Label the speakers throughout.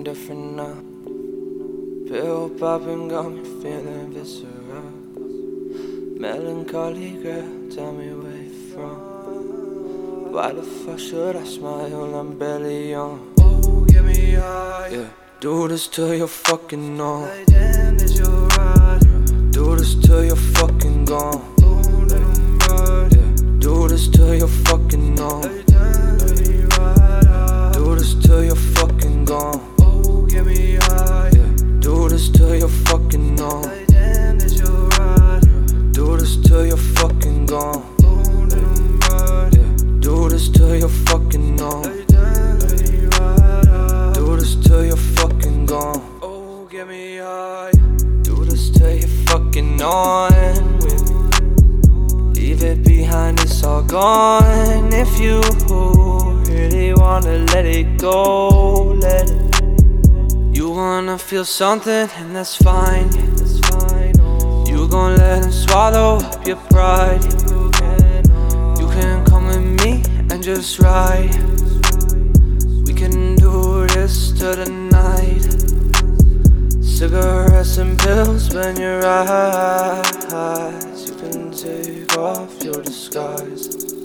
Speaker 1: different now. Pill popping got me feeling visceral. Melancholy girl, tell me where you from. Why the fuck should I smile? I'm barely young.
Speaker 2: Oh, get me high.
Speaker 1: Yeah, do this till you're fucking numb.
Speaker 2: Like damn, is you right?
Speaker 1: Do this till you're fucking gone.
Speaker 2: Oh, let 'em ride.
Speaker 1: Yeah, do this till you're fucking numb.
Speaker 2: Like damn, let me ride out.
Speaker 1: Do this till you're fucking gone.
Speaker 2: Oh, get me high.
Speaker 1: Yeah, do this till you're fucking numb.
Speaker 2: Like damn, is you right?
Speaker 1: Do this till you're fucking gone.
Speaker 2: Oh, let 'em ride.
Speaker 1: Yeah, do this till you're fucking numb.
Speaker 2: Like damn, let me ride out.
Speaker 1: Do this till you're fucking gone.
Speaker 2: Oh, get me high.
Speaker 1: Do this till you're fucking on with me. Leave it behind, it's all gone. If you really wanna let it go, let it. You wanna feel something, and that's fine, yeah, that's fine. You gon' let him swallow up your pride. You can come with me and just ride. We can do this till the night. Cigarettes and pills when your eyes. You can take off your disguise.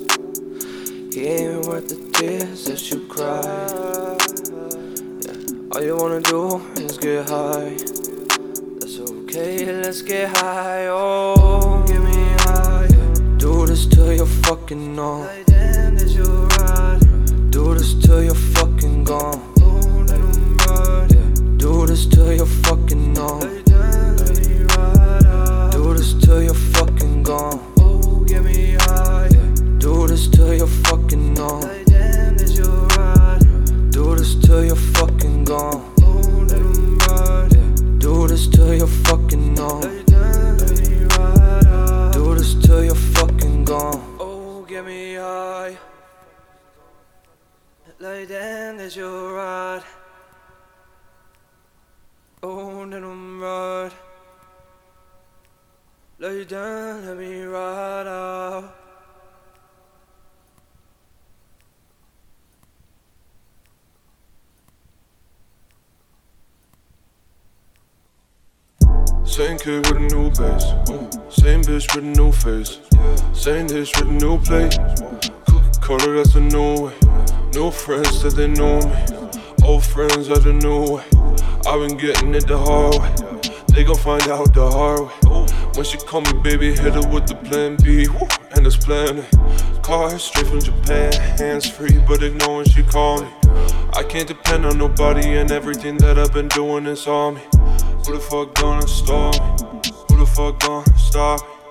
Speaker 1: He ain't worth the tears that you cry. Yeah. All you wanna do is get high. That's okay, let's get high. Oh,
Speaker 2: Get me high.
Speaker 1: yeah. Do this till you're fucking numb.
Speaker 2: Like damn, is you right?
Speaker 1: Do this till you're fucking gone.
Speaker 2: Oh, let 'em ride.
Speaker 1: Yeah. Do this till you're fucking numb.
Speaker 2: Like damn, let me ride out.
Speaker 1: Do this till you're fucking gone.
Speaker 2: Oh, get me high.
Speaker 1: Yeah. Do this till you're fucking numb.
Speaker 2: Like damn, is you right?
Speaker 1: Do this till you're fucking gone.
Speaker 2: Oh, let 'em ride.
Speaker 1: Yeah. Do this till you're fucking numb.
Speaker 2: Like damn, let me ride out.
Speaker 1: Do this till you're fucking gone.
Speaker 2: Oh, get me high. Like damn, is you right? Oh, let 'em ride. Lay down, let me ride out.
Speaker 3: Same kid with a new bass, same bitch with a new face, same dish with a new plate. Coca-Cola, that's a new way. New friends that they know me, old friends are the new way. I've been getting it the hard way, they gon' find out the hard way. When she call me baby, hit her with the plan B, and it's plan A. Car straight from Japan, hands free, but ignore when she call me. I can't depend on nobody, and everything that I've been doing is on me. Who the fuck gonna stop me? Who the fuck gonna stop me?